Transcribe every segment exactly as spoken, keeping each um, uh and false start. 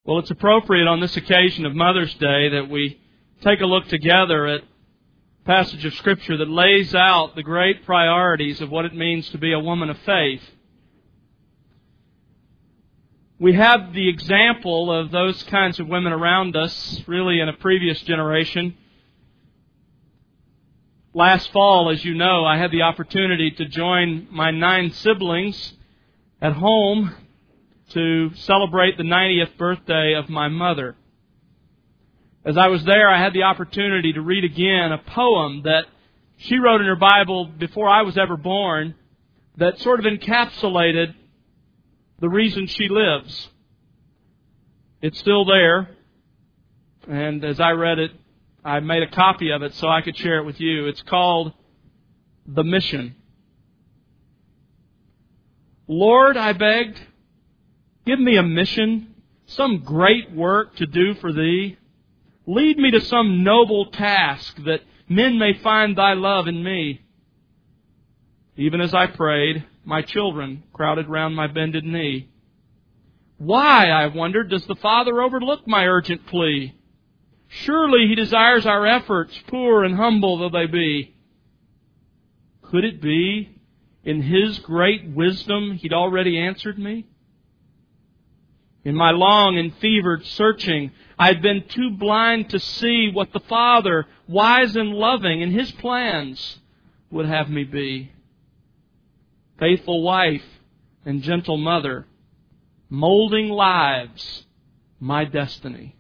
Well, it's appropriate on this occasion of Mother's Day that we take a look together at a passage of Scripture that lays out the great priorities of what it means to be a woman of faith. We have the example of those kinds of women around us, really in a previous generation. Last fall, as you know, I had the opportunity to join my nine siblings at home to celebrate the ninetieth birthday of my mother. As I was there, I had the opportunity to read again a poem that she wrote in her Bible before I was ever born that sort of encapsulated the reason she lives. It's still there, and as I read it, I made a copy of it so I could share it with you. It's called The Mission. Lord, I begged, give me a mission, some great work to do for Thee. Lead me to some noble task that men may find Thy love in me. Even as I prayed, my children crowded round my bended knee. Why, I wondered, does the Father overlook my urgent plea? Surely He desires our efforts, poor and humble though they be. Could it be, in His great wisdom, He'd already answered me? In my long and fevered searching, I'd been too blind to see what the Father, wise and loving in His plans, would have me be. Faithful wife and gentle mother, molding lives, my destiny.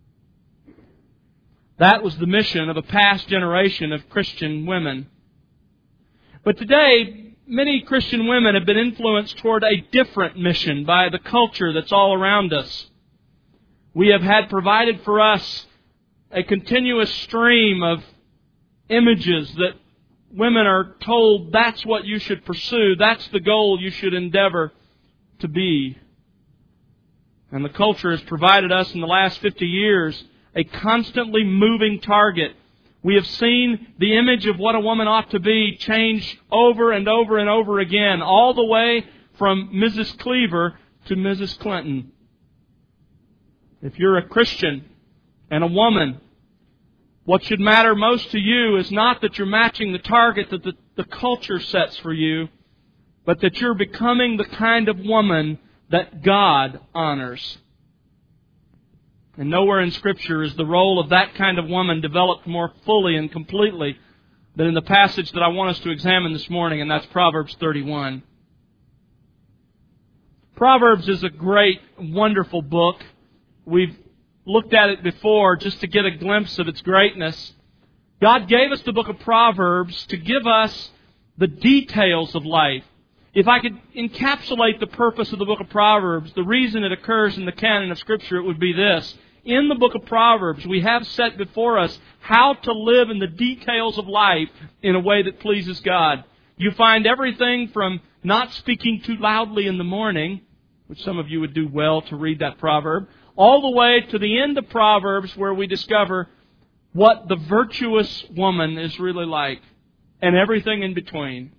That was the mission of a past generation of Christian women. But today, many Christian women have been influenced toward a different mission by the culture that's all around us. We have had provided for us a continuous stream of images that women are told that's what you should pursue, that's the goal you should endeavor to be. And the culture has provided us in the last fifty years a constantly moving target. We have seen the image of what a woman ought to be change over and over and over again, all the way from Missus Cleaver to Missus Clinton. If you're a Christian and a woman, what should matter most to you is not that you're matching the target that the, the culture sets for you, but that you're becoming the kind of woman that God honors. And nowhere in Scripture is the role of that kind of woman developed more fully and completely than in the passage that I want us to examine this morning, and that's Proverbs thirty-one. Proverbs is a great, wonderful book. We've looked at it before just to get a glimpse of its greatness. God gave us the book of Proverbs to give us the details of life. If I could encapsulate the purpose of the book of Proverbs, the reason it occurs in the canon of Scripture, it would be this. In the book of Proverbs, we have set before us how to live in the details of life in a way that pleases God. You find everything from not speaking too loudly in the morning, which some of you would do well to read that proverb, all the way to the end of Proverbs where we discover what the virtuous woman is really like and everything in between.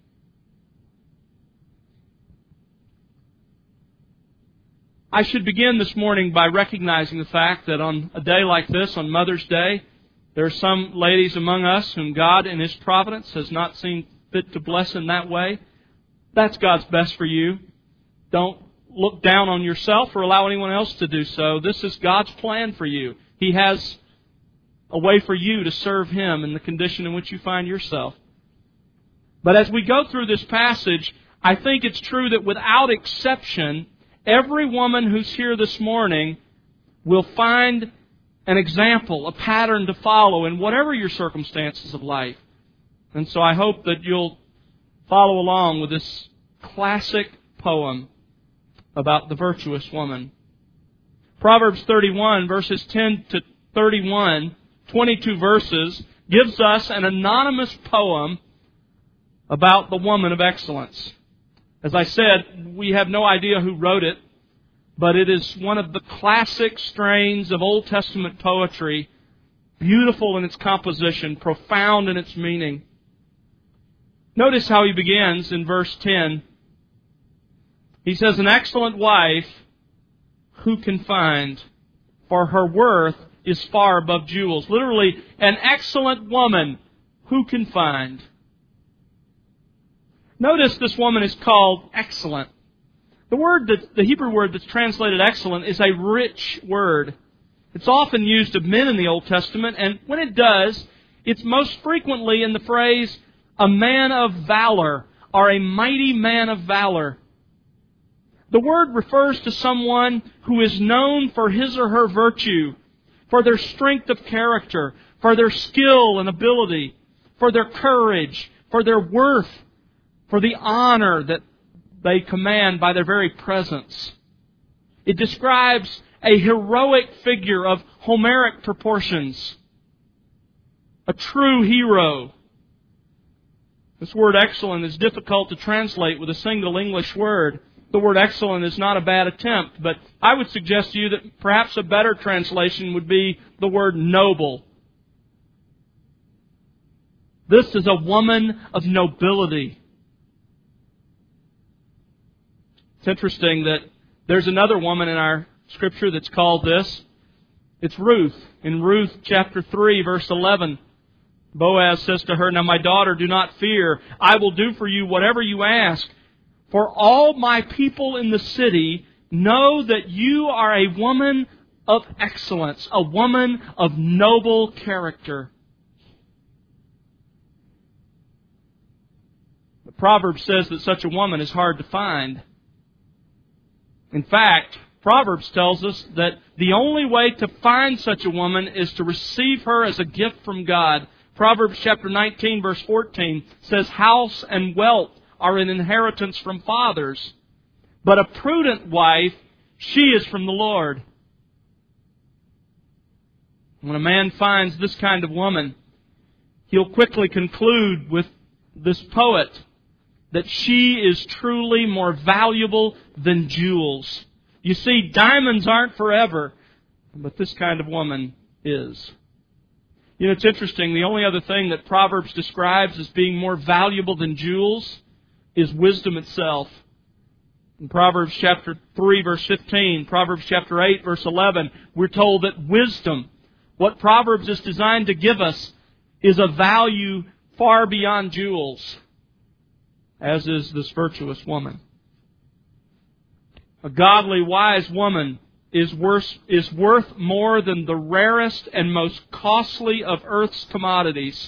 I should begin this morning by recognizing the fact that on a day like this, on Mother's Day, there are some ladies among us whom God in His providence has not seen fit to bless in that way. That's God's best for you. Don't look down on yourself or allow anyone else to do so. This is God's plan for you. He has a way for you to serve Him in the condition in which you find yourself. But as we go through this passage, I think it's true that without exception, every woman who's here this morning will find an example, a pattern to follow in whatever your circumstances of life. And so I hope that you'll follow along with this classic poem about the virtuous woman. Proverbs thirty-one, verses ten to thirty-one, twenty-two verses, gives us an anonymous poem about the woman of excellence. As I said, we have no idea who wrote it, but it is one of the classic strains of Old Testament poetry, beautiful in its composition, profound in its meaning. Notice how he begins in verse ten. He says, "An excellent wife who can find?" for her worth is far above jewels. Literally, an excellent woman who can find. Notice this woman is called excellent. The word that, the Hebrew word that's translated excellent is a rich word. It's often used of men in the Old Testament, and when it does, it's most frequently in the phrase, a man of valor, or a mighty man of valor. The word refers to someone who is known for his or her virtue, for their strength of character, for their skill and ability, for their courage, for their worth, for the honor that they command by their very presence. It describes a heroic figure of Homeric proportions, a true hero. This word excellent is difficult to translate with a single English word. The word excellent is not a bad attempt, but I would suggest to you that perhaps a better translation would be the word noble. This is a woman of nobility. It's interesting that there's another woman in our Scripture that's called this. It's Ruth. In Ruth chapter three, verse eleven, Boaz says to her, "Now my daughter, do not fear. I will do for you whatever you ask. For all my people in the city know that you are a woman of excellence, a woman of noble character." The proverb says that such a woman is hard to find. In fact, Proverbs tells us that the only way to find such a woman is to receive her as a gift from God. Proverbs chapter nineteen, verse fourteen says, "House and wealth are an inheritance from fathers, but a prudent wife, she is from the Lord." When a man finds this kind of woman, he'll quickly conclude with this poet that she is truly more valuable than jewels. You see, diamonds aren't forever, but this kind of woman is. You know, it's interesting. The only other thing that Proverbs describes as being more valuable than jewels is wisdom itself. In Proverbs chapter three, verse fifteen, Proverbs chapter eight, verse eleven, we're told that wisdom, what Proverbs is designed to give us, is a value far beyond jewels, as is this virtuous woman. A godly, wise woman is worth, is worth more than the rarest and most costly of earth's commodities.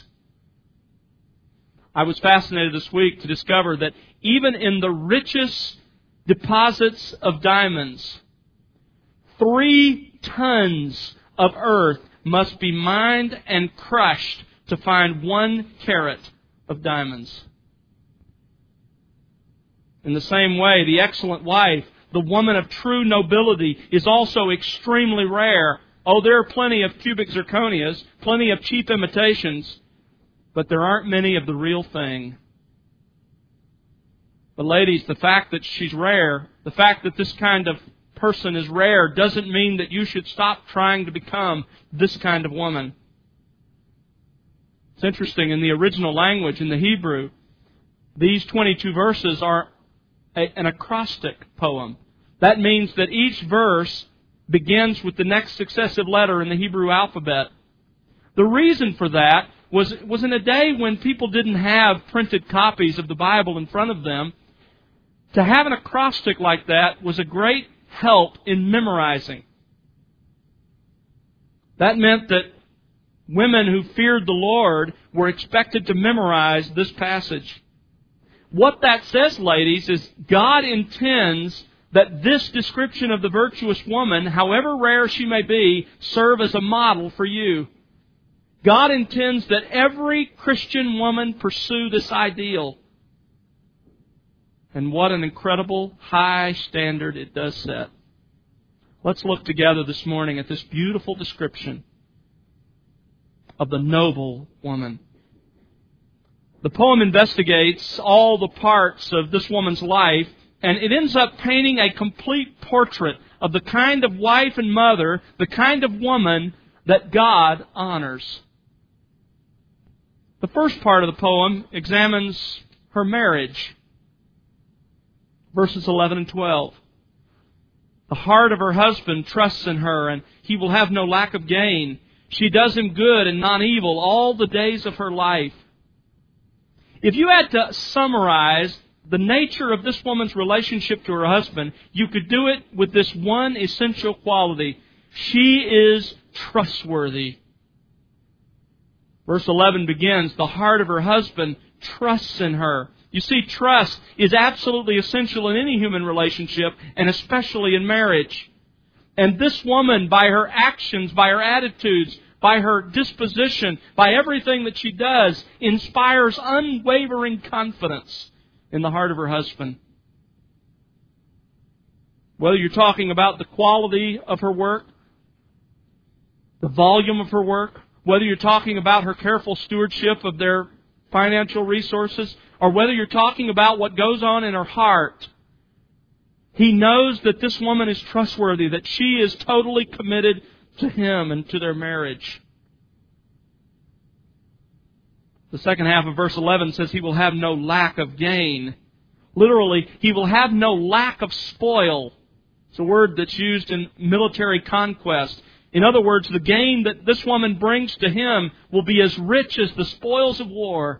I was fascinated this week to discover that even in the richest deposits of diamonds, three tons of earth must be mined and crushed to find one carat of diamonds. In the same way, the excellent wife, the woman of true nobility, is also extremely rare. Oh, there are plenty of cubic zirconias, plenty of cheap imitations, but there aren't many of the real thing. But ladies, the fact that she's rare, the fact that this kind of person is rare, doesn't mean that you should stop trying to become this kind of woman. It's interesting, in the original language, in the Hebrew, these twenty-two verses are a, an acrostic poem. That means that each verse begins with the next successive letter in the Hebrew alphabet. The reason for that was, was in a day when people didn't have printed copies of the Bible in front of them. To have an acrostic like that was a great help in memorizing. That meant that women who feared the Lord were expected to memorize this passage. What that says, ladies, is God intends that this description of the virtuous woman, however rare she may be, serve as a model for you. God intends that every Christian woman pursue this ideal. And what an incredible high standard it does set. Let's look together this morning at this beautiful description of the noble woman. The poem investigates all the parts of this woman's life, and it ends up painting a complete portrait of the kind of wife and mother, the kind of woman that God honors. The first part of the poem examines her marriage. Verses eleven and twelve. The heart of her husband trusts in her, and he will have no lack of gain. She does him good and not evil all the days of her life. If you had to summarize the nature of this woman's relationship to her husband, you could do it with this one essential quality. She is trustworthy. Verse eleven begins, the heart of her husband trusts in her. You see, trust is absolutely essential in any human relationship, and especially in marriage. And this woman, by her actions, by her attitudes, by her disposition, by everything that she does, inspires unwavering confidence in the heart of her husband. Whether you're talking about the quality of her work, the volume of her work, whether you're talking about her careful stewardship of their financial resources, or whether you're talking about what goes on in her heart, he knows that this woman is trustworthy, that she is totally committed to him and to their marriage. The second half of verse eleven says he will have no lack of gain. Literally, he will have no lack of spoil. It's a word that's used in military conquest. In other words, the gain that this woman brings to him will be as rich as the spoils of war.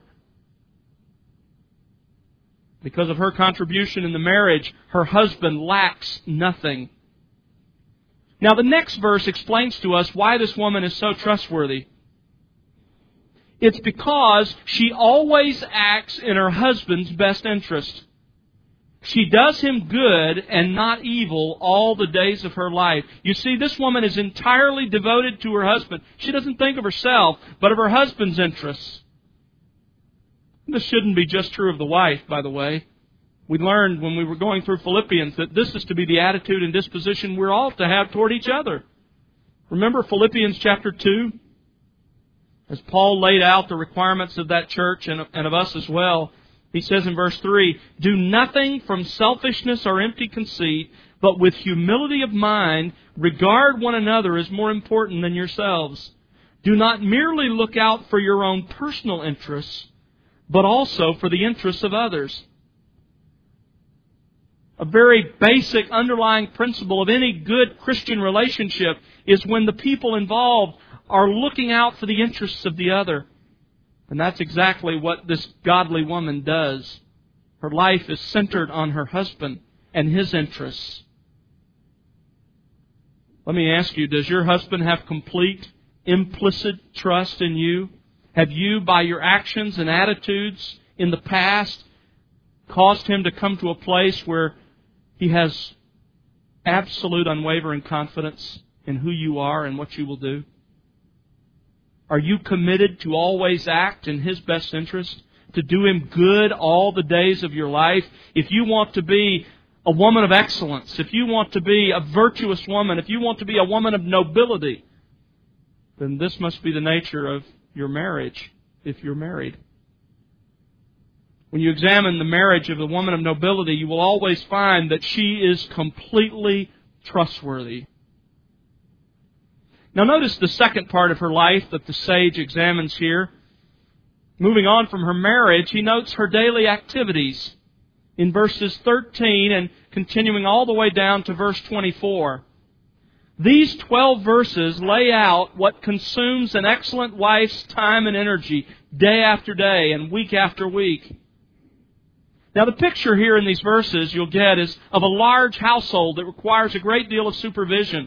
Because of her contribution in the marriage, her husband lacks nothing. Now, the next verse explains to us why this woman is so trustworthy. It's because she always acts in her husband's best interest. She does him good and not evil all the days of her life. You see, this woman is entirely devoted to her husband. She doesn't think of herself, but of her husband's interests. This shouldn't be just true of the wife, by the way. We learned when we were going through Philippians that this is to be the attitude and disposition we're all to have toward each other. Remember Philippians chapter two? As Paul laid out the requirements of that church and of us as well, he says in verse three, "Do nothing from selfishness or empty conceit, but with humility of mind regard one another as more important than yourselves. Do not merely look out for your own personal interests, but also for the interests of others." A very basic underlying principle of any good Christian relationship is when the people involved are looking out for the interests of the other. And that's exactly what this godly woman does. Her life is centered on her husband and his interests. Let me ask you, does your husband have complete, implicit trust in you? Have you, by your actions and attitudes in the past, caused him to come to a place where he has absolute unwavering confidence in who you are and what you will do? Are you committed to always act in his best interest? To do him good all the days of your life? If you want to be a woman of excellence, if you want to be a virtuous woman, if you want to be a woman of nobility, then this must be the nature of your marriage, if you're married. When you examine the marriage of the woman of nobility, you will always find that she is completely trustworthy. Now notice the second part of her life that the sage examines here. Moving on from her marriage, he notes her daily activities in verses thirteen and continuing all the way down to verse twenty-four. These twelve verses lay out what consumes an excellent wife's time and energy day after day and week after week. Now the picture here in these verses you'll get is of a large household that requires a great deal of supervision.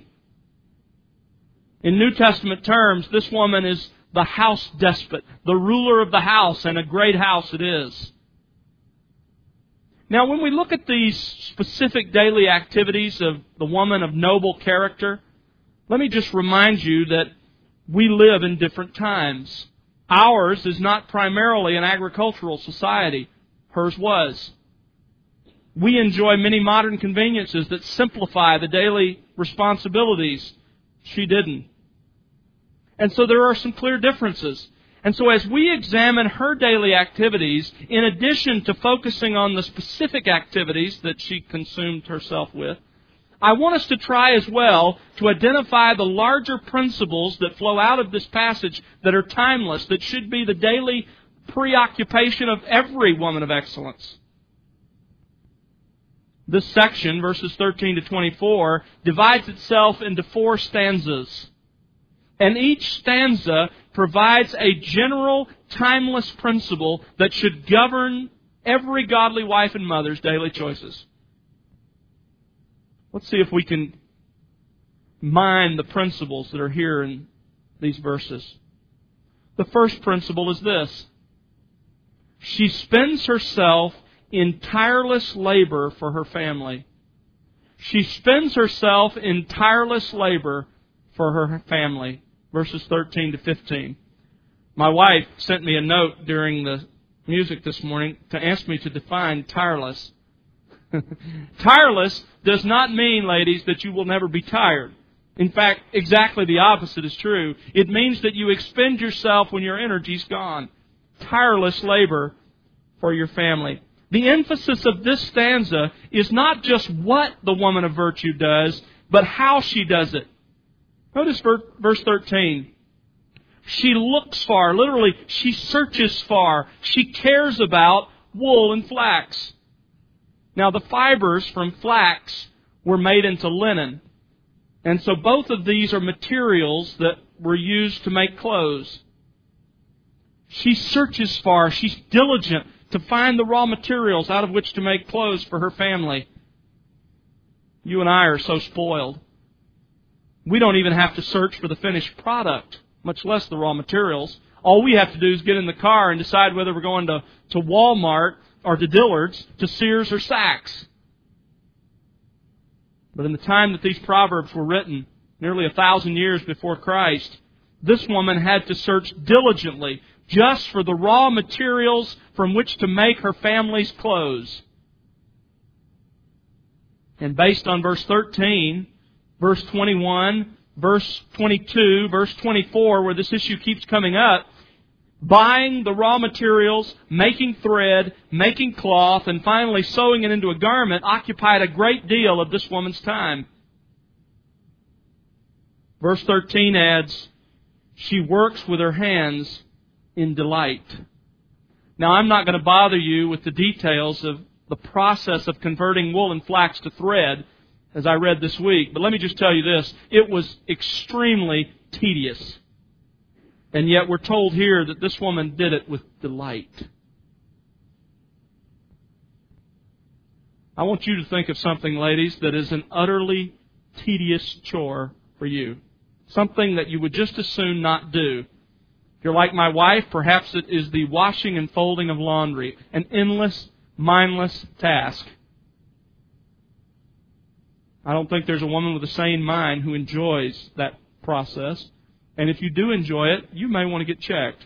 In New Testament terms, this woman is the house despot, the ruler of the house, and a great house it is. Now, when we look at these specific daily activities of the woman of noble character, let me just remind you that we live in different times. Ours is not primarily an agricultural society. Hers was. We enjoy many modern conveniences that simplify the daily responsibilities. She didn't. And so there are some clear differences. And so as we examine her daily activities, in addition to focusing on the specific activities that she consumed herself with, I want us to try as well to identify the larger principles that flow out of this passage that are timeless, that should be the daily preoccupation of every woman of excellence. This section, verses thirteen to twenty-four, divides itself into four stanzas. And each stanza provides a general, timeless principle that should govern every godly wife and mother's daily choices. Let's see if we can mine the principles that are here in these verses. The first principle is this: she spends herself in tireless labor for her family. She spends herself in tireless labor for her family. Verses thirteen to fifteen. My wife sent me a note during the music this morning to ask me to define tireless. Tireless does not mean, ladies, that you will never be tired. In fact, exactly the opposite is true. It means that you expend yourself when your energy's gone. Tireless labor for your family. The emphasis of this stanza is not just what the woman of virtue does, but how she does it. Notice verse thirteen. She looks far. Literally, she searches far. She cares about wool and flax. Now, the fibers from flax were made into linen. And so both of these are materials that were used to make clothes. She searches far. She's diligent to find the raw materials out of which to make clothes for her family. You and I are so spoiled. We don't even have to search for the finished product, much less the raw materials. All we have to do is get in the car and decide whether we're going to, to Walmart or to Dillard's, to Sears or Saks. But in the time that these Proverbs were written, nearly a thousand years before Christ, this woman had to search diligently just for the raw materials from which to make her family's clothes. And based on verse thirteen, verse twenty-one, verse twenty-two, verse twenty-four, where this issue keeps coming up, buying the raw materials, making thread, making cloth, and finally sewing it into a garment occupied a great deal of this woman's time. Verse thirteen adds, she works with her hands in delight. Now, I'm not going to bother you with the details of the process of converting wool and flax to thread, as I read this week. But let me just tell you this. It was extremely tedious. And yet we're told here that this woman did it with delight. I want you to think of something, ladies, that is an utterly tedious chore for you. Something that you would just as soon not do. If you're like my wife, perhaps it is the washing and folding of laundry. An endless, mindless task. I don't think there's a woman with a sane mind who enjoys that process. And if you do enjoy it, you may want to get checked.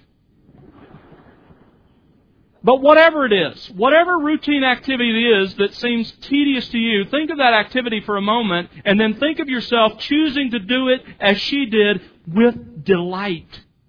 But whatever it is, whatever routine activity it is that seems tedious to you, think of that activity for a moment and then think of yourself choosing to do it as she did with delight.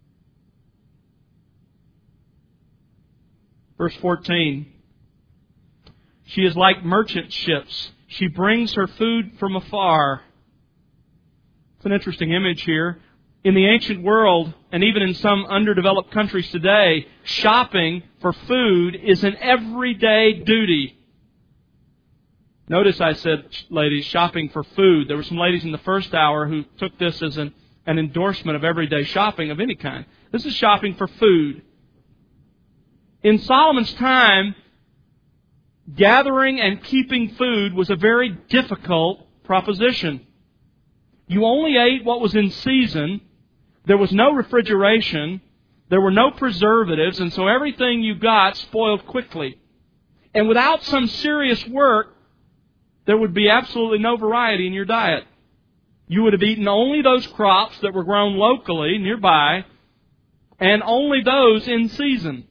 Verse fourteen. She is like merchant ships. She brings her food from afar. It's an interesting image here. In the ancient world, and even in some underdeveloped countries today, shopping for food is an everyday duty. Notice I said, ladies, shopping for food. There were some ladies in the first hour who took this as an, an endorsement of everyday shopping of any kind. This is shopping for food. In Solomon's time, gathering and keeping food was a very difficult proposition. You only ate what was in season. There was no refrigeration. There were no preservatives, and so everything you got spoiled quickly. And without some serious work, there would be absolutely no variety in your diet. You would have eaten only those crops that were grown locally, nearby, and only those in season.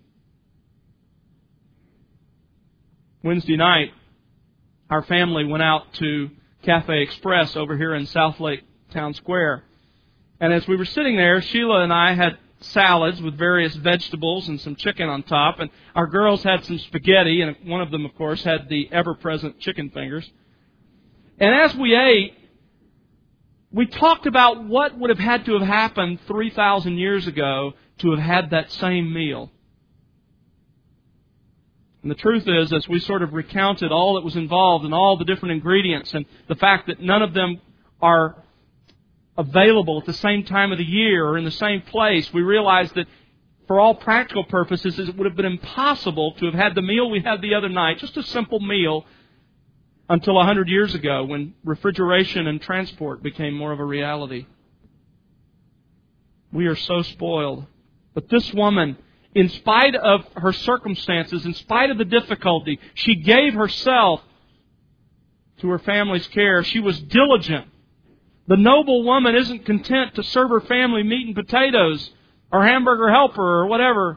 Wednesday night, our family went out to Cafe Express over here in South Lake Town Square. And as we were sitting there, Sheila and I had salads with various vegetables and some chicken on top. And our girls had some spaghetti, and one of them, of course, had the ever-present chicken fingers. And as we ate, we talked about what would have had to have happened three thousand years ago to have had that same meal. And the truth is, as we sort of recounted all that was involved and all the different ingredients and the fact that none of them are available at the same time of the year or in the same place, we realize that for all practical purposes, it would have been impossible to have had the meal we had the other night, just a simple meal, until a hundred years ago when refrigeration and transport became more of a reality. We are so spoiled. But this woman, in spite of her circumstances, in spite of the difficulty, she gave herself to her family's care. She was diligent. The noble woman isn't content to serve her family meat and potatoes or hamburger helper or whatever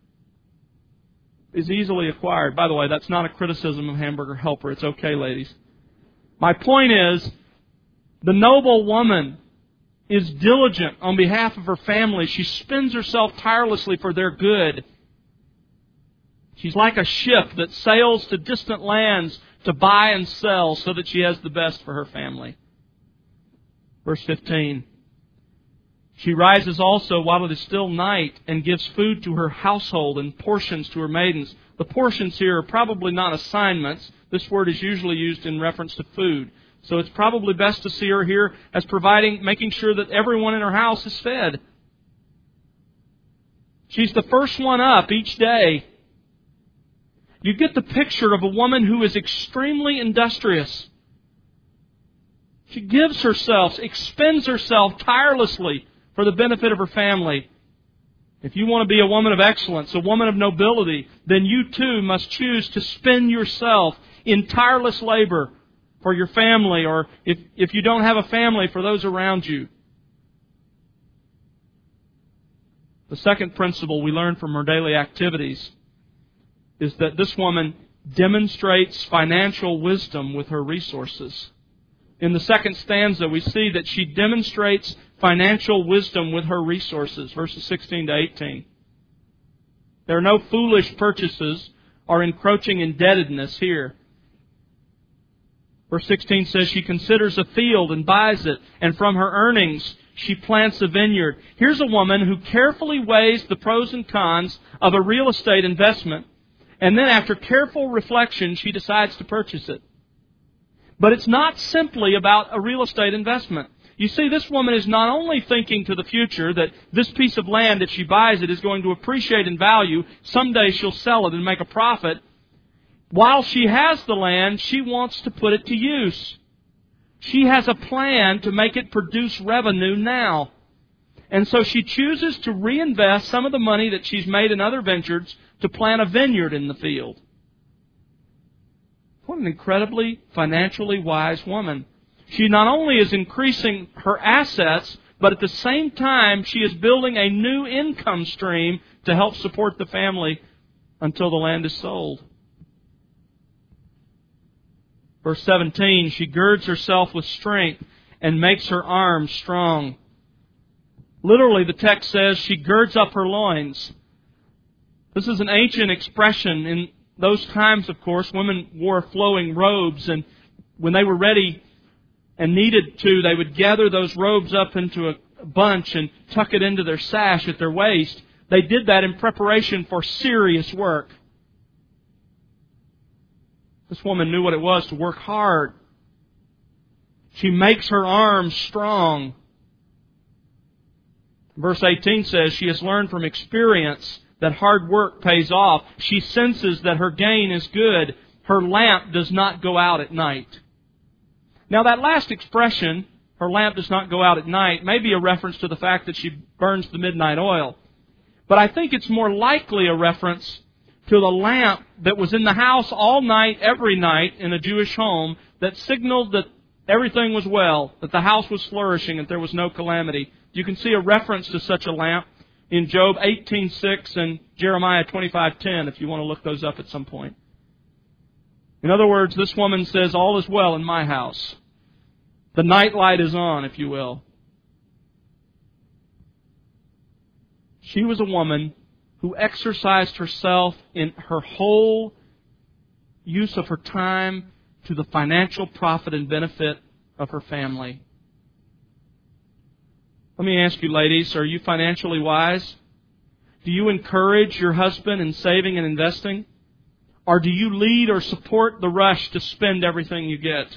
is easily acquired. By the way, that's not a criticism of hamburger helper. It's okay, ladies. My point is, the noble woman is diligent on behalf of her family. She spends herself tirelessly for their good. She's like a ship that sails to distant lands to buy and sell so that she has the best for her family. Verse fifteen. She rises also while it is still night and gives food to her household and portions to her maidens. The portions here are probably not assignments. This word is usually used in reference to food. So it's probably best to see her here as providing, making sure that everyone in her house is fed. She's the first one up each day. You get the picture of a woman who is extremely industrious. She gives herself, expends herself tirelessly for the benefit of her family. If you want to be a woman of excellence, a woman of nobility, then you too must choose to spend yourself in tireless labor for your family, or if, if you don't have a family, for those around you. The second principle we learn from her daily activities is that this woman demonstrates financial wisdom with her resources. In the second stanza, we see that she demonstrates financial wisdom with her resources, verses sixteen to eighteen. There are no foolish purchases or encroaching indebtedness here. Verse sixteen says she considers a field and buys it, and from her earnings she plants a vineyard. Here's a woman who carefully weighs the pros and cons of a real estate investment, and then after careful reflection she decides to purchase it. But it's not simply about a real estate investment. You see, this woman is not only thinking to the future that this piece of land, if she buys it, is going to appreciate in value. Someday she'll sell it and make a profit. While she has the land, she wants to put it to use. She has a plan to make it produce revenue now. And so she chooses to reinvest some of the money that she's made in other ventures to plant a vineyard in the field. What an incredibly financially wise woman. She not only is increasing her assets, but at the same time she is building a new income stream to help support the family until the land is sold. Verse seventeen, she girds herself with strength and makes her arms strong. Literally, the text says she girds up her loins. This is an ancient expression. In those times, of course, women wore flowing robes, and when they were ready and needed to, they would gather those robes up into a bunch and tuck it into their sash at their waist. They did that in preparation for serious work. This woman knew what it was to work hard. She makes her arms strong. Verse eighteen says she has learned from experience that hard work pays off. She senses that her gain is good. Her lamp does not go out at night. Now that last expression, her lamp does not go out at night, may be a reference to the fact that she burns the midnight oil. But I think it's more likely a reference to the lamp that was in the house all night, every night in a Jewish home that signaled that everything was well, that the house was flourishing, that there was no calamity. You can see a reference to such a lamp in Job eighteen six and Jeremiah twenty-five ten if you want to look those up at some point. In other words, this woman says, all is well in my house. The night light is on, if you will. She was a woman who exercised herself in her whole use of her time to the financial profit and benefit of her family. Let me ask you, ladies, are you financially wise? Do you encourage your husband in saving and investing? Or do you lead or support the rush to spend everything you get?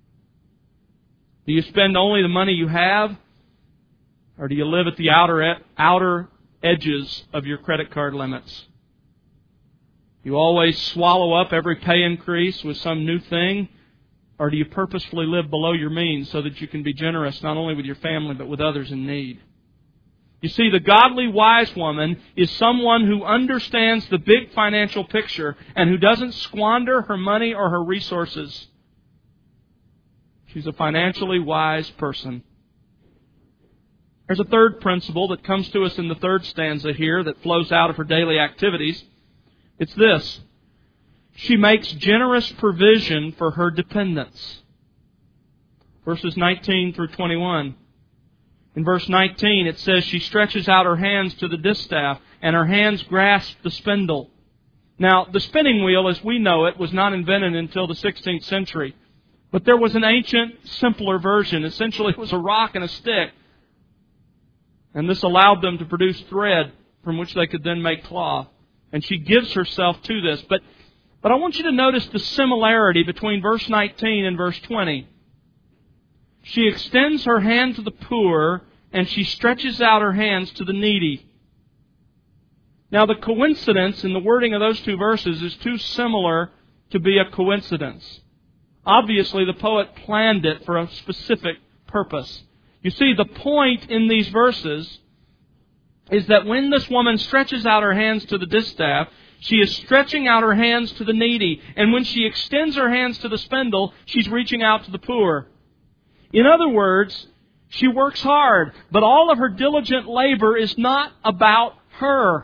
Do you spend only the money you have? Or do you live at the outer outer edges of your credit card limits? You always swallow up every pay increase with some new thing? Or do you purposefully live below your means so that you can be generous not only with your family but with others in need? You see, the godly wise woman is someone who understands the big financial picture and who doesn't squander her money or her resources. She's a financially wise person. There's a third principle that comes to us in the third stanza here that flows out of her daily activities. It's this. She makes generous provision for her dependents. Verses nineteen through twenty-one. In verse nineteen, it says, she stretches out her hands to the distaff, and her hands grasp the spindle. Now, the spinning wheel, as we know it, was not invented until the sixteenth century. But there was an ancient, simpler version. Essentially, it was a rock and a stick. And this allowed them to produce thread from which they could then make cloth. And she gives herself to this. But, but I want you to notice the similarity between verse nineteen and verse twenty. She extends her hand to the poor, and she stretches out her hands to the needy. Now, the coincidence in the wording of those two verses is too similar to be a coincidence. Obviously, the poet planned it for a specific purpose. You see, the point in these verses is that when this woman stretches out her hands to the distaff, she is stretching out her hands to the needy. And when she extends her hands to the spindle, she's reaching out to the poor. In other words, she works hard, but all of her diligent labor is not about her.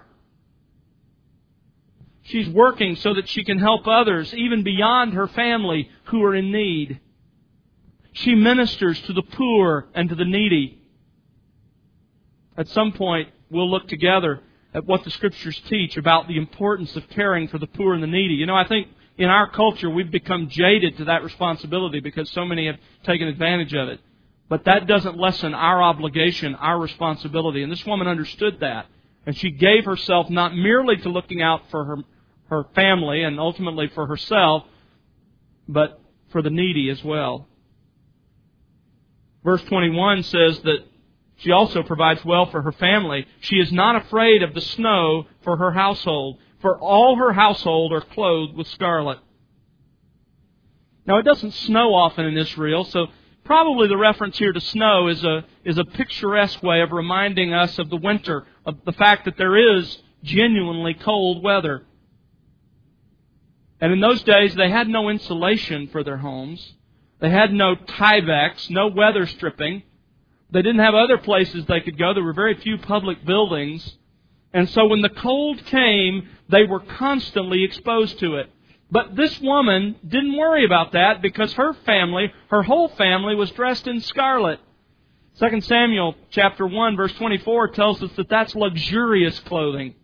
She's working so that she can help others, even beyond her family, who are in need. She ministers to the poor and to the needy. At some point, we'll look together at what the Scriptures teach about the importance of caring for the poor and the needy. You know, I think in our culture, we've become jaded to that responsibility because so many have taken advantage of it. But that doesn't lessen our obligation, our responsibility. And this woman understood that. And she gave herself not merely to looking out for her, her family and ultimately for herself, but for the needy as well. Verse twenty-one says that she also provides well for her family. She is not afraid of the snow for her household, for all her household are clothed with scarlet. Now, it doesn't snow often in Israel, so probably the reference here to snow is a is a picturesque way of reminding us of the winter, of the fact that there is genuinely cold weather. And in those days, they had no insulation for their homes. They had no Tyvek, no weather stripping. They didn't have other places they could go. There were very few public buildings. And so when the cold came, they were constantly exposed to it. But this woman didn't worry about that because her family, her whole family, was dressed in scarlet. Second Samuel chapter one, verse twenty-four tells us that that's luxurious clothing.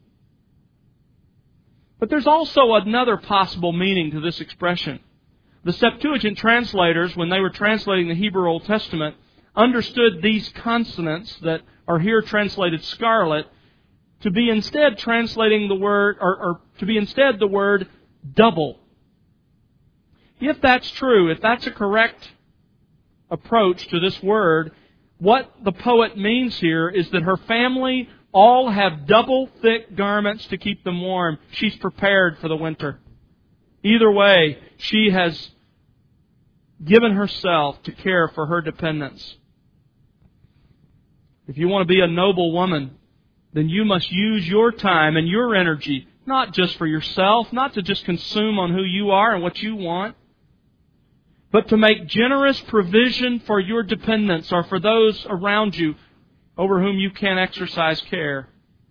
But there's also another possible meaning to this expression. The Septuagint translators, when they were translating the Hebrew Old Testament, understood these consonants that are here translated scarlet to be instead translating the word, or, or to be instead the word double. If that's true, if that's a correct approach to this word, what the poet means here is that her family all have double thick garments to keep them warm. She's prepared for the winter. Either way, she has given herself to care for her dependents. If you want to be a noble woman, then you must use your time and your energy, not just for yourself, not to just consume on who you are and what you want, but to make generous provision for your dependents or for those around you over whom you can exercise care.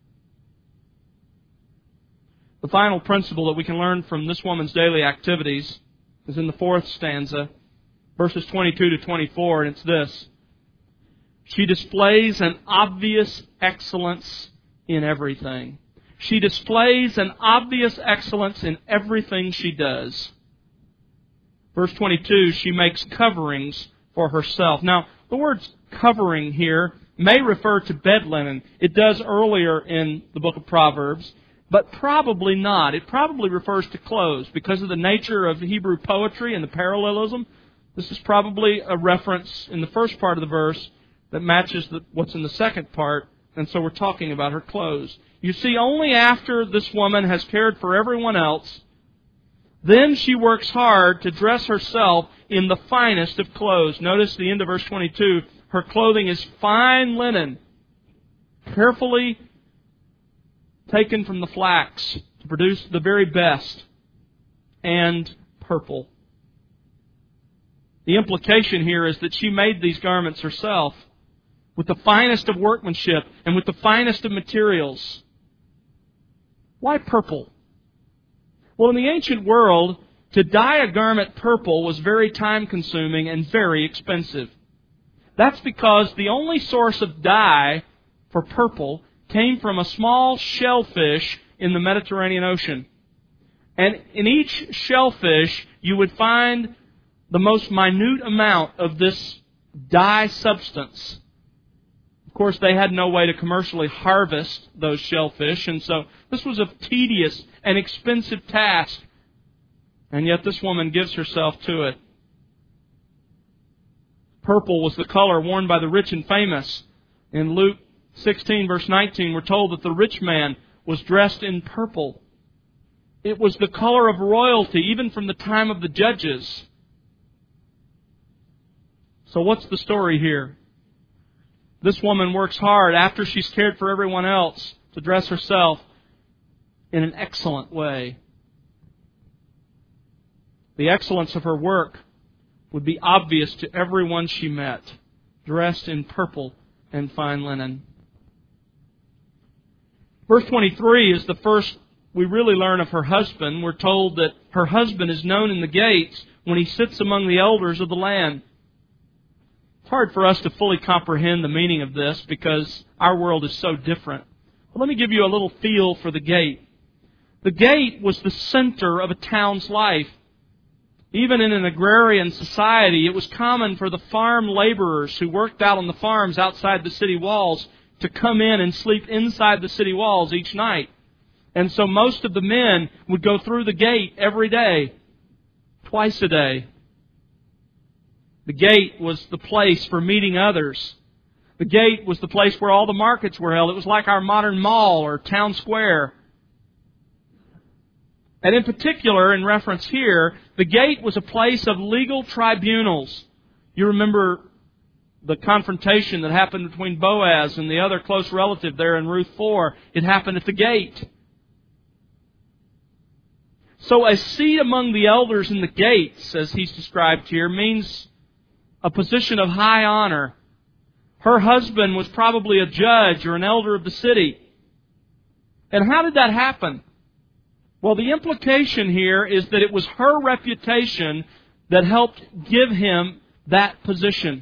The final principle that we can learn from this woman's daily activities is in the fourth stanza, verses twenty-two to twenty-four, and it's this. She displays an obvious excellence in everything. She displays an obvious excellence in everything she does. Verse twenty-two, she makes coverings for herself. Now, the word covering here may refer to bed linen. It does earlier in the book of Proverbs. but probably not. It probably refers to clothes. Because of the nature of Hebrew poetry and the parallelism, this is probably a reference in the first part of the verse that matches the, what's in the second part, and so we're talking about her clothes. You see, only after this woman has cared for everyone else, then she works hard to dress herself in the finest of clothes. Notice the end of verse twenty-two, her clothing is fine linen, carefully taken from the flax to produce the very best, and purple. The implication here is that she made these garments herself with the finest of workmanship and with the finest of materials. Why purple? Well, in the ancient world, to dye a garment purple was very time-consuming and very expensive. That's because the only source of dye for purple came from a small shellfish in the Mediterranean Ocean. And in each shellfish, you would find the most minute amount of this dye substance. Of course, they had no way to commercially harvest those shellfish, and so this was a tedious and expensive task. And yet this woman gives herself to it. Purple was the color worn by the rich and famous. In Luke sixteen, verse nineteen, we're told that the rich man was dressed in purple. It was the color of royalty, even from the time of the judges. So what's the story here? This woman works hard after she's cared for everyone else to dress herself in an excellent way. The excellence of her work would be obvious to everyone she met, dressed in purple and fine linen. Verse twenty-three is the first we really learn of her husband. We're told that her husband is known in the gates when he sits among the elders of the land. It's hard for us to fully comprehend the meaning of this because our world is so different. But let me give you a little feel for the gate. The gate was the center of a town's life. Even in an agrarian society, it was common for the farm laborers who worked out on the farms outside the city walls to come in and sleep inside the city walls each night. And so most of the men would go through the gate every day, twice a day. The gate was the place for meeting others. The gate was the place where all the markets were held. It was like our modern mall or town square. And in particular, in reference here, the gate was a place of legal tribunals. You remember the confrontation that happened between Boaz and the other close relative there in Ruth four. It happened at the gate. So a seat among the elders in the gates, as he's described here, means a position of high honor. Her husband was probably a judge or an elder of the city. And how did that happen? Well, the implication here is that it was her reputation that helped give him that position.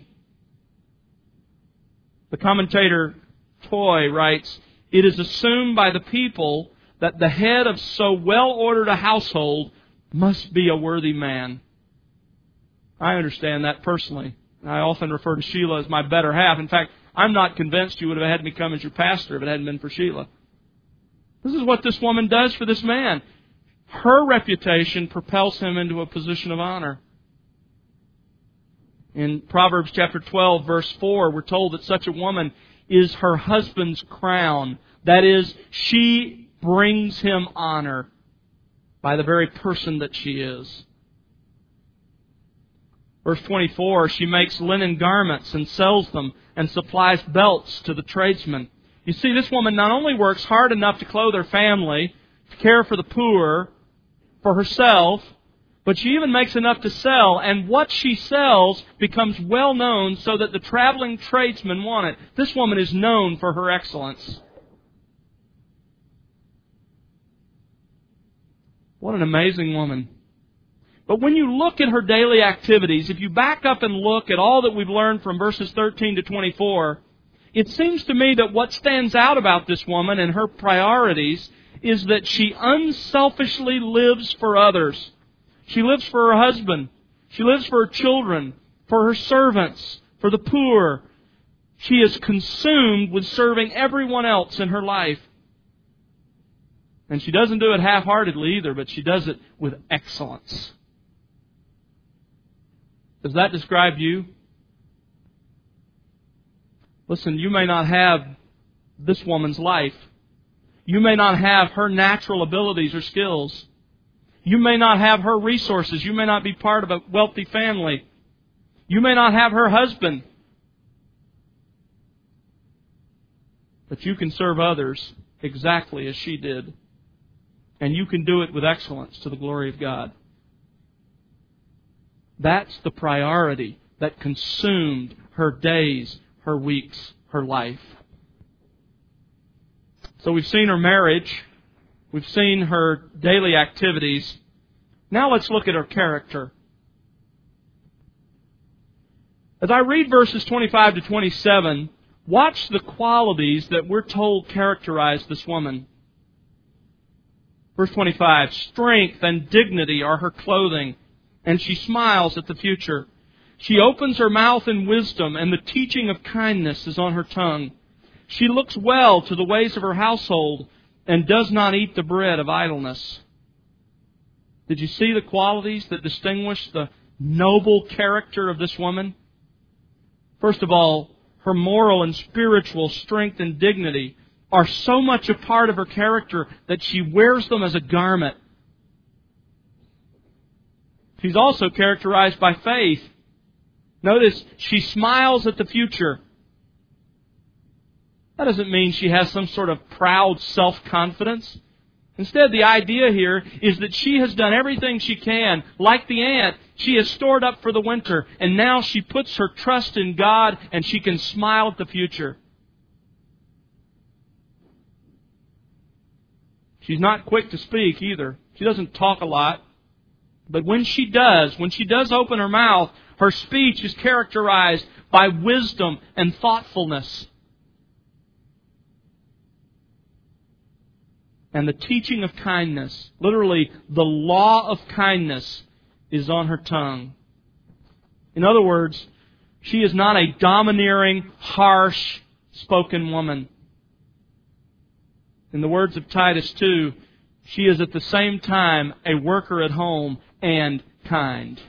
The commentator Toy writes, "It is assumed by the people that the head of so well-ordered a household must be a worthy man." I understand that personally. I often refer to Sheila as my better half. In fact, I'm not convinced you would have had me come as your pastor if it hadn't been for Sheila. This is what this woman does for this man. Her reputation propels him into a position of honor. In Proverbs chapter twelve, verse four, we're told that such a woman is her husband's crown. That is, she brings him honor by the very person that she is. Verse twenty-four, she makes linen garments and sells them and supplies belts to the tradesmen. You see, this woman not only works hard enough to clothe her family, to care for the poor, for herself, but she even makes enough to sell, and what she sells becomes well known so that the traveling tradesmen want it. This woman is known for her excellence. What an amazing woman. But when you look at her daily activities, if you back up and look at all that we've learned from verses thirteen to twenty-four, it seems to me that what stands out about this woman and her priorities is that she unselfishly lives for others. She lives for her husband. She lives for her children, for her servants, for the poor. She is consumed with serving everyone else in her life. And she doesn't do it half-heartedly either, but she does it with excellence. Does that describe you? Listen, you may not have this woman's life. You may not have her natural abilities or skills. You may not have her resources. You may not be part of a wealthy family. You may not have her husband. But you can serve others exactly as she did. And you can do it with excellence to the glory of God. That's the priority that consumed her days, her weeks, her life. So we've seen her marriage. We've seen her daily activities. Now let's look at her character. As I read verses twenty-five to twenty-seven, watch the qualities that we're told characterize this woman. Verse twenty-five, strength and dignity are her clothing, and she smiles at the future. She opens her mouth in wisdom, and the teaching of kindness is on her tongue. She looks well to the ways of her household, and does not eat the bread of idleness. Did you see the qualities that distinguish the noble character of this woman? First of all, her moral and spiritual strength and dignity are so much a part of her character that she wears them as a garment. She's also characterized by faith. Notice, she smiles at the future. That doesn't mean she has some sort of proud self-confidence. Instead, the idea here is that she has done everything she can. Like the ant, she has stored up for the winter, and now she puts her trust in God, and she can smile at the future. She's not quick to speak either. She doesn't talk a lot. But when she does, when she does open her mouth, her speech is characterized by wisdom and thoughtfulness. And the teaching of kindness, literally the law of kindness, is on her tongue. In other words, she is not a domineering, harsh spoken woman. In the words of Titus two, she is at the same time a worker at home and kind.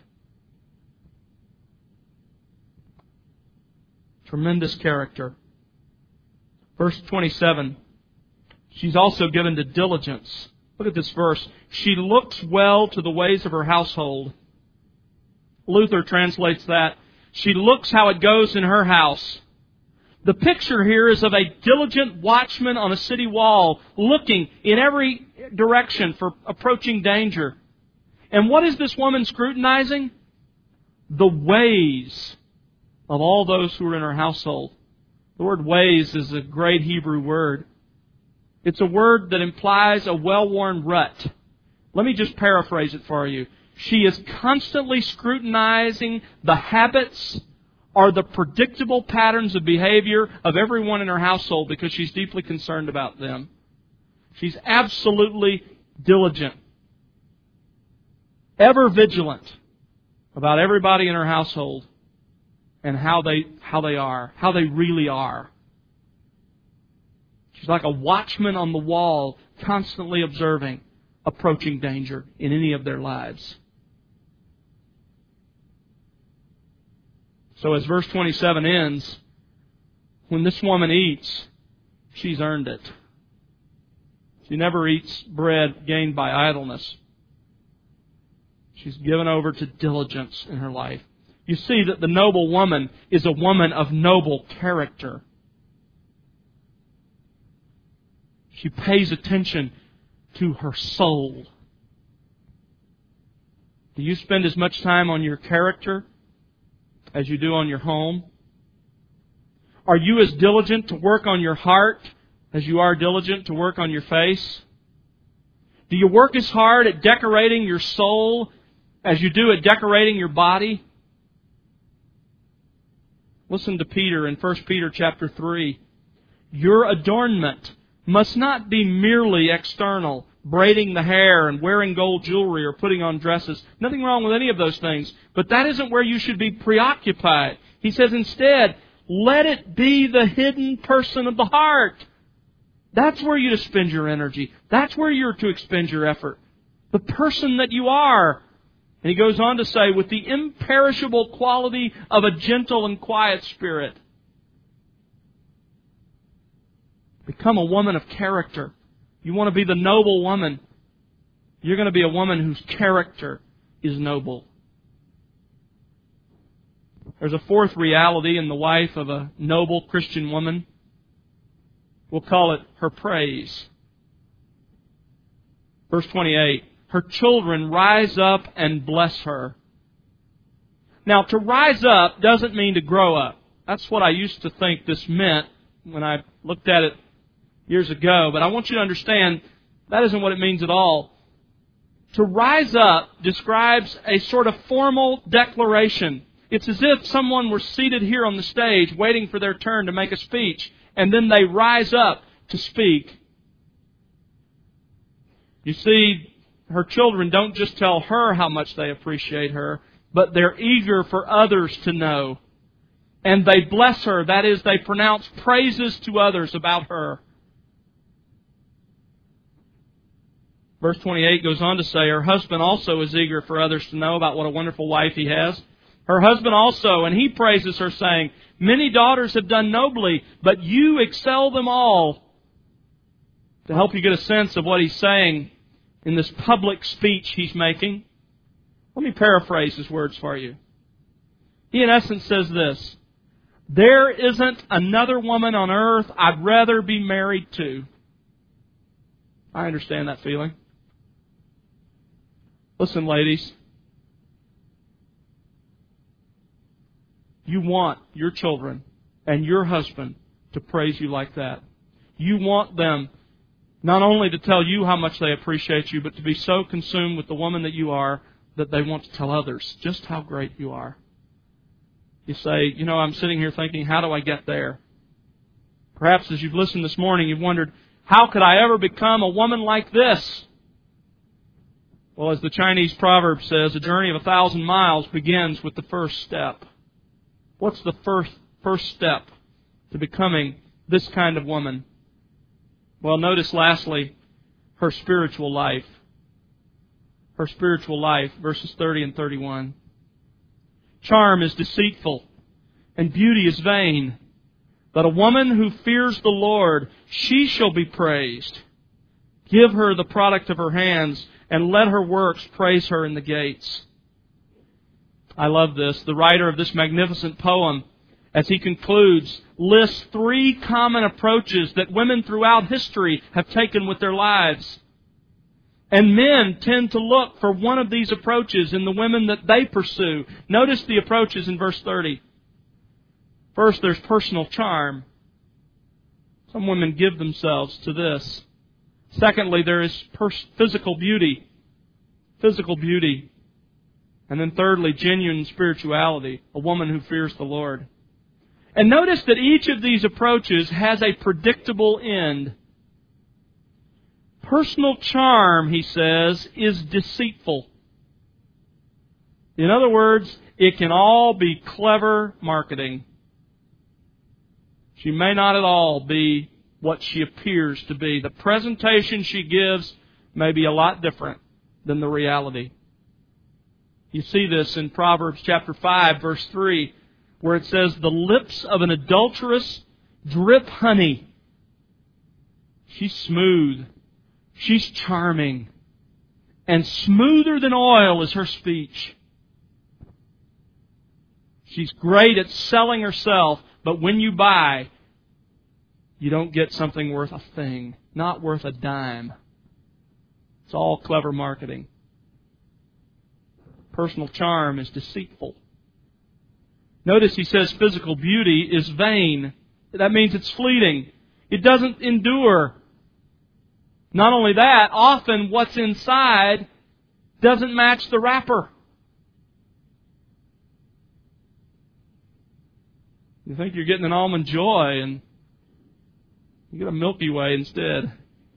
Tremendous character. Verse twenty-seven. She's also given to diligence. Look at this verse. She looks well to the ways of her household. Luther translates that, she looks how it goes in her house. The picture here is of a diligent watchman on a city wall, looking in every direction for approaching danger. And what is this woman scrutinizing? The ways of all those who are in her household. The word ways is a great Hebrew word. It's a word that implies a well-worn rut. Let me just paraphrase it for you. She is constantly scrutinizing the habits or the predictable patterns of behavior of everyone in her household because she's deeply concerned about them. She's absolutely diligent, ever vigilant about everybody in her household and how they how they are, how they really are. She's like a watchman on the wall, constantly observing approaching danger in any of their lives. So as verse twenty-seven ends, when this woman eats, she's earned it. She never eats bread gained by idleness. She's given over to diligence in her life. You see that the noble woman is a woman of noble character. She pays attention to her soul. Do you spend as much time on your character as you do on your home? Are you as diligent to work on your heart as you are diligent to work on your face? Do you work as hard at decorating your soul as you do at decorating your body? Listen to Peter in First Peter chapter three. Your adornment must not be merely external, braiding the hair and wearing gold jewelry or putting on dresses. Nothing wrong with any of those things. But that isn't where you should be preoccupied. He says instead, let it be the hidden person of the heart. That's where you're to spend your energy. That's where you're to expend your effort. The person that you are. And he goes on to say, with the imperishable quality of a gentle and quiet spirit. Become a woman of character. You want to be the noble woman. You're going to be a woman whose character is noble. There's a fourth reality in the wife of a noble Christian woman. We'll call it her praise. Verse twenty-eight. Her children rise up and bless her. Now, to rise up doesn't mean to grow up. That's what I used to think this meant when I looked at it years ago. But I want you to understand that isn't what it means at all. To rise up describes a sort of formal declaration. It's as if someone were seated here on the stage waiting for their turn to make a speech, and then they rise up to speak. You see, her children don't just tell her how much they appreciate her, but they're eager for others to know. And they bless her. That is, they pronounce praises to others about her. Verse twenty-eight goes on to say, her husband also is eager for others to know about what a wonderful wife he has. Her husband also, and he praises her, saying, many daughters have done nobly, but you excel them all. To help you get a sense of what he's saying in this public speech he's making, let me paraphrase his words for you. He in essence says this, there isn't another woman on earth I'd rather be married to. I understand that feeling. Listen, ladies. You want your children and your husband to praise you like that. You want them not only to tell you how much they appreciate you, but to be so consumed with the woman that you are that they want to tell others just how great you are. You say, you know, I'm sitting here thinking, how do I get there? Perhaps as you've listened this morning, you've wondered, how could I ever become a woman like this? Well, as the Chinese proverb says, a journey of a thousand miles begins with the first step. What's the first first step to becoming this kind of woman? Well, notice lastly, her spiritual life. Her spiritual life, verses thirty and thirty-one. Charm is deceitful, and beauty is vain. But a woman who fears the Lord, she shall be praised. Give her the product of her hands, and let her works praise her in the gates. I love this. The writer of this magnificent poem, as he concludes, lists three common approaches that women throughout history have taken with their lives. And men tend to look for one of these approaches in the women that they pursue. Notice the approaches in verse thirty. First, there's personal charm. Some women give themselves to this. Secondly, there is pers- physical beauty. Physical beauty. And then thirdly, genuine spirituality. A woman who fears the Lord. And notice that each of these approaches has a predictable end. Personal charm, he says, is deceitful. In other words, it can all be clever marketing. She may not at all be what she appears to be. The presentation she gives may be a lot different than the reality. You see this in Proverbs chapter five, verse three, where it says, the lips of an adulteress drip honey. She's smooth. She's charming. And smoother than oil is her speech. She's great at selling herself, but when you buy, you don't get something worth a thing, not worth a dime. It's all clever marketing. Personal charm is deceitful. Notice he says physical beauty is vain. That means it's fleeting. It doesn't endure. Not only that, often what's inside doesn't match the wrapper. You think you're getting an Almond Joy and you get a Milky Way instead.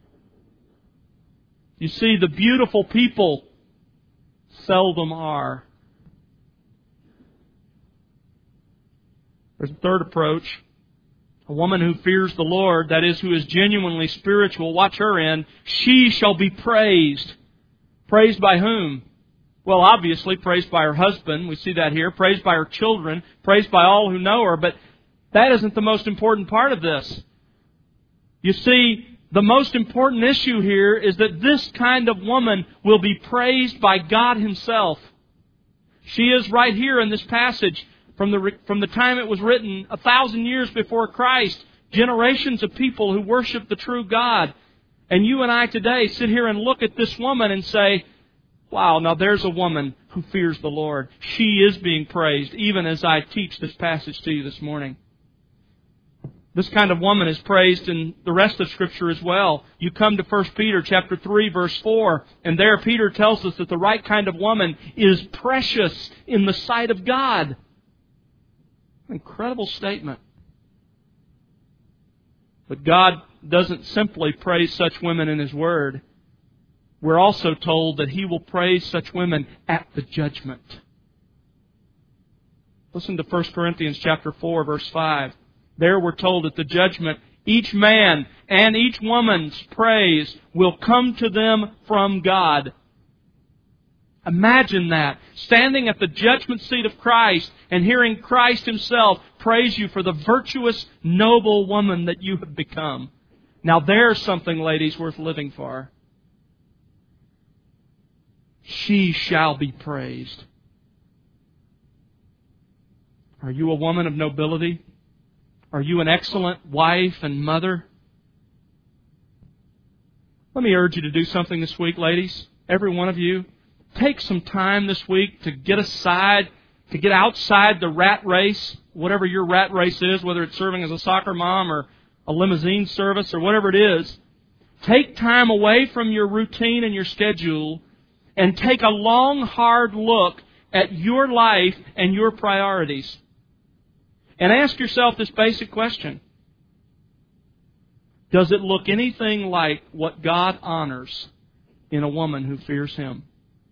You see, the beautiful people seldom are. There's a third approach. A woman who fears the Lord, that is, who is genuinely spiritual, watch her end, she shall be praised. Praised by whom? Well, obviously, praised by her husband. We see that here. Praised by her children. Praised by all who know her. But that isn't the most important part of this. You see, the most important issue here is that this kind of woman will be praised by God Himself. She is right here in this passage from the from the time it was written, a thousand years before Christ, generations of people who worship the true God. And you and I today sit here and look at this woman and say, wow, now there's a woman who fears the Lord. She is being praised, even as I teach this passage to you this morning. This kind of woman is praised in the rest of Scripture as well. You come to First Peter chapter three, verse four, and there Peter tells us that the right kind of woman is precious in the sight of God. Incredible statement. But God doesn't simply praise such women in His Word. We're also told that He will praise such women at the judgment. Listen to First Corinthians chapter four, verse five. There we're told at the judgment, each man and each woman's praise will come to them from God. Imagine that, standing at the judgment seat of Christ and hearing Christ Himself praise you for the virtuous, noble woman that you have become. Now there's something, ladies, worth living for. She shall be praised. Are you a woman of nobility? Are you an excellent wife and mother? Let me urge you to do something this week, ladies. Every one of you. Take some time this week to get aside, to get outside the rat race, whatever your rat race is, whether it's serving as a soccer mom or a limousine service or whatever it is. Take time away from your routine and your schedule and take a long, hard look at your life and your priorities. And ask yourself this basic question. Does it look anything like what God honors in a woman who fears Him?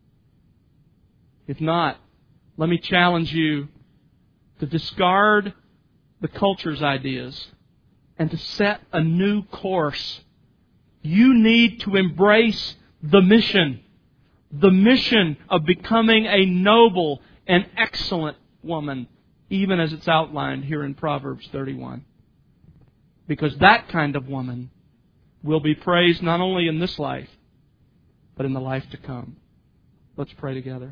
If not, let me challenge you to discard the culture's ideas and to set a new course. You need to embrace the mission. The mission of becoming a noble and excellent woman, even as it's outlined here in Proverbs thirty-one. Because that kind of woman will be praised not only in this life, but in the life to come. Let's pray together.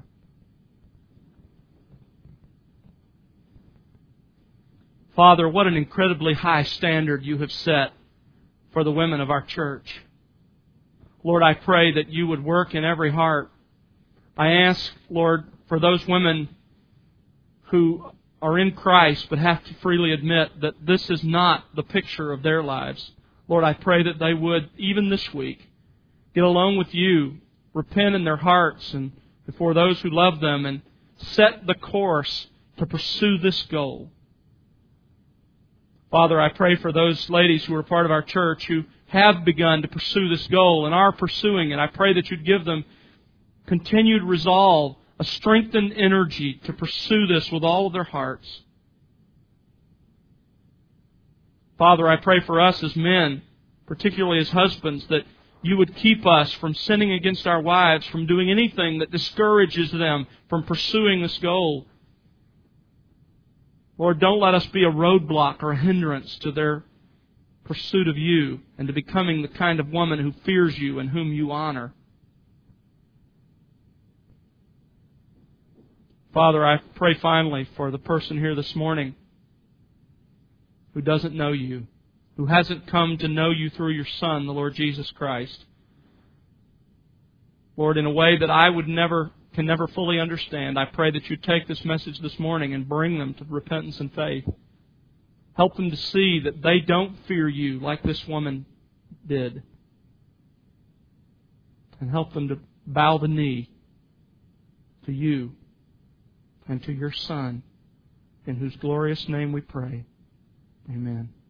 Father, what an incredibly high standard You have set for the women of our church. Lord, I pray that You would work in every heart. I ask, Lord, for those women who are in Christ but have to freely admit that this is not the picture of their lives. Lord, I pray that they would, even this week, get alone with You, repent in their hearts and before those who love them, and set the course to pursue this goal. Father, I pray for those ladies who are part of our church who have begun to pursue this goal and are pursuing it. I pray that You'd give them continued resolve, a strengthened energy to pursue this with all of their hearts. Father, I pray for us as men, particularly as husbands, that You would keep us from sinning against our wives, from doing anything that discourages them from pursuing this goal. Lord, don't let us be a roadblock or a hindrance to their pursuit of You and to becoming the kind of woman who fears You and whom You honor. Father, I pray finally for the person here this morning who doesn't know You, who hasn't come to know You through Your Son, the Lord Jesus Christ. Lord, in a way that I would never can never fully understand, I pray that You take this message this morning and bring them to repentance and faith. Help them to see that they don't fear You like this woman did. And help them to bow the knee to You and to Your Son, in whose glorious name we pray. Amen.